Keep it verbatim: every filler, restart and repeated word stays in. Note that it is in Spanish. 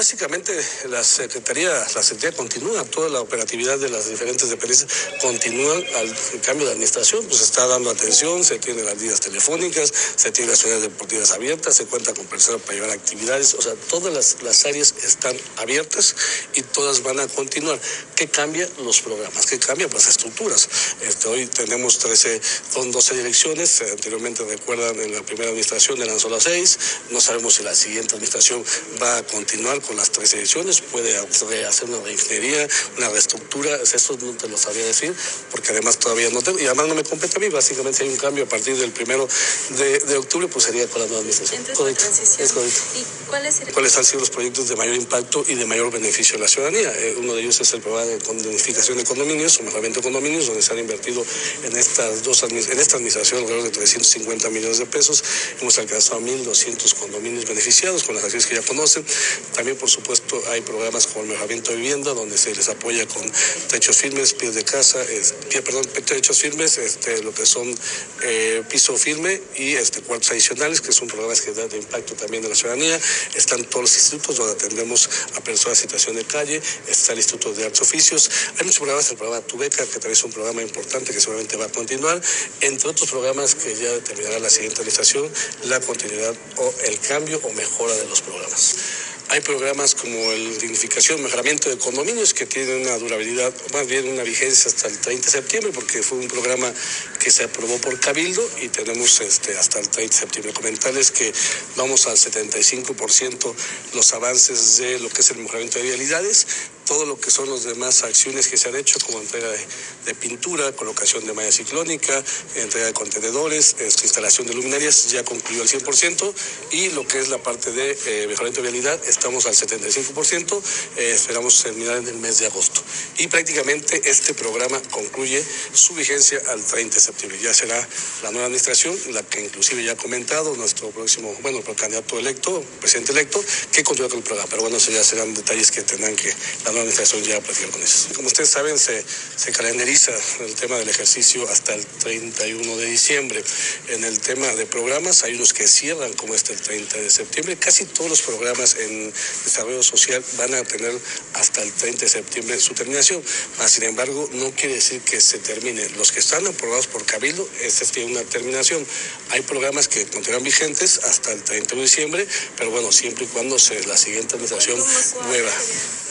básicamente la Secretaría, la Secretaría continúa, toda la operatividad de las diferentes dependencias continúan al cambio de administración, pues se está dando atención, se tienen las líneas telefónicas, se tienen las unidades deportivas abiertas, se cuenta con personas para llevar actividades, o sea, todas las, las áreas están abiertas y todas van a continuar. ¿Qué cambia? Los programas. ¿Qué cambia? Pues estructuras. Este, hoy tenemos trece, son doce direcciones, anteriormente recuerdan en la primera administración eran solo seis, no sabemos si la siguiente administración va a continuar con las tres ediciones, puede hacer una reingeniería, una reestructura, eso no te lo sabría decir, porque además todavía no tengo, y además no me compete a mí, básicamente si hay un cambio a partir del primero de, de octubre, pues sería con la nueva administración. Correcto. Es correcto. ¿Y cuáles, ¿Cuáles han sido los proyectos de mayor impacto y de mayor beneficio a la ciudadanía? Eh, uno de ellos es el programa de unificación de condominios, o mejoramiento de condominios, donde se han invertido en estas dos en esta administración alrededor de trescientos cincuenta millones de pesos. Hemos alcanzado mil doscientos condominios beneficiados con las acciones que ya conocen. También, por supuesto, hay programas como el mejoramiento de vivienda, donde se les apoya con techos firmes, pies de casa, es, pie, perdón, techos firmes, este, lo que son eh, piso firme y este, cuartos adicionales, que son programas que dan de impacto también de la ciudadanía. Están todos los institutos donde atendemos a personas en situación de calle, está el Instituto de Artes Oficios. Hay muchos programas, el programa Tu Beca, que también es un programa importante que seguramente va a continuar, entre otros programas que ya determinará la siguiente administración, la continuidad o el cambio o mejora de los programas. Hay programas como el dignificación, mejoramiento de condominios que tienen una durabilidad, más bien una vigencia hasta el treinta de septiembre, porque fue un programa que se aprobó por Cabildo y tenemos este, hasta el treinta de septiembre. Comentarles que vamos al setenta y cinco por ciento los avances de lo que es el mejoramiento de vialidades, todo lo que son las demás acciones que se han hecho, como entrega de, de pintura, colocación de malla ciclónica, entrega de contenedores, este, instalación de luminarias, ya concluyó al cien por ciento, y lo que es la parte de eh, mejoramiento de vialidad, estamos al setenta y cinco por ciento, eh, esperamos terminar en el mes de agosto. Y prácticamente este programa concluye su vigencia al treinta de septiembre. Ya será la nueva administración, la que inclusive ya ha comentado nuestro próximo, bueno, el candidato electo, presidente electo, que continúa con el programa. Pero bueno, eso ya serán detalles que tendrán que la nueva administración ya platicar con ellos. Como ustedes saben, se, se calendariza el tema del ejercicio hasta el treinta y uno de diciembre. En el tema de programas, hay unos que cierran como este el treinta de septiembre. Casi todos los programas en desarrollo social van a tener hasta el treinta de septiembre su terminación. Mas, sin embargo, no quiere decir que se termine. Los que están aprobados por Cabildo, esta tiene una terminación. Hay programas que continuarán vigentes hasta el treinta de diciembre, pero bueno, siempre y cuando se la siguiente administración nueva.